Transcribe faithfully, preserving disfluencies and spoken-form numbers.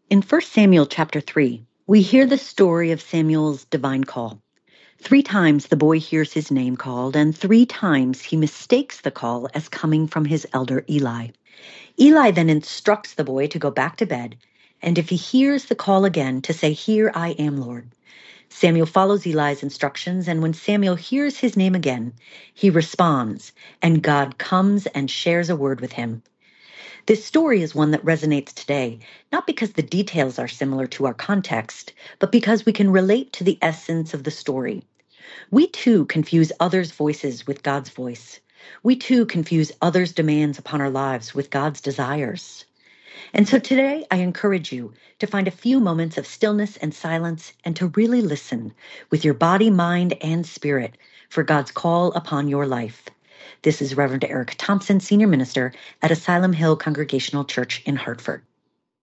In First Samuel chapter three, we hear the story of Samuel's divine call. Three times the boy hears his name called, and three times he mistakes the call as coming from his elder Eli. Eli then instructs the boy to go back to bed, and if he hears the call again, to say, "Here I am, Lord." Samuel follows Eli's instructions, and when Samuel hears his name again, he responds, and God comes and shares a word with him. This story is one that resonates today, not because the details are similar to our context, but because we can relate to the essence of the story. We too confuse others' voices with God's voice. We too confuse others' demands upon our lives with God's desires. And so today I encourage you to find a few moments of stillness and silence and to really listen with your body, mind, and spirit for God's call upon your life. This is Reverend Erica Thompson, Senior Minister at Asylum Hill Congregational Church in Hartford.